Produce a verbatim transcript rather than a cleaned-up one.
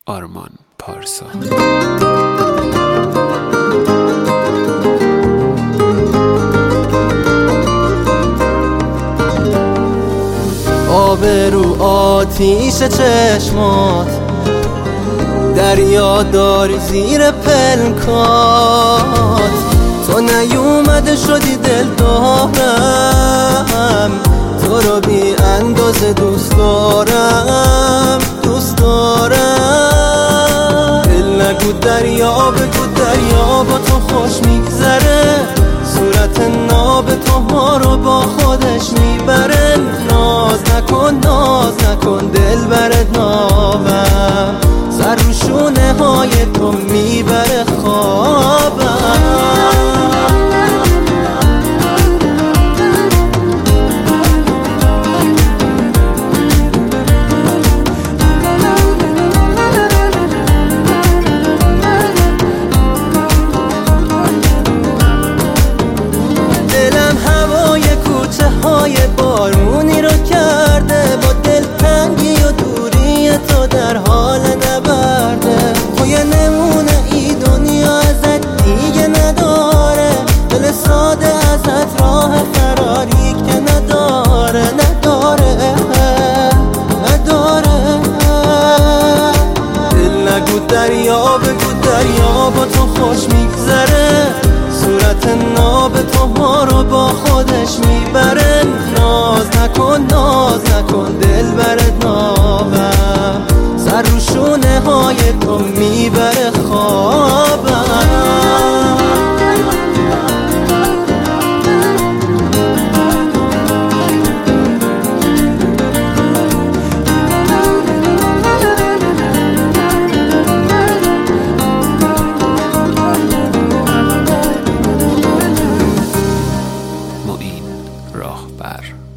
آرمان پارسا. آب رو آتیش چشمات، دریا داری زیر پلکات. تو نیومده شدی دل دارم، تو رو بی اندازه دوست دارم دوست دارم. دل نگو دریا بگو دریا با تو خوش میگذره، صورت ناب تو ما رو با خودش میبره. ناز نکن ناز نکن دل برد نابم، سر رو شونه های تو میبره خوابم. بارونی رو کرده با دلتنگی و دوری تو در حال نبرده. تو یه نمونه ای دنیا ازت دیگه نداره، دل ساده ازت راه فراری که نداره نداره نداره. دل نگو دریا بگو دریا با تو خوش میگذره، صورت ناب تو ما رو با خودش میبره. ناز نکن ناز نکن دل برد نابم، سر رو شونه های تو میبره خوابم. معین راهبر.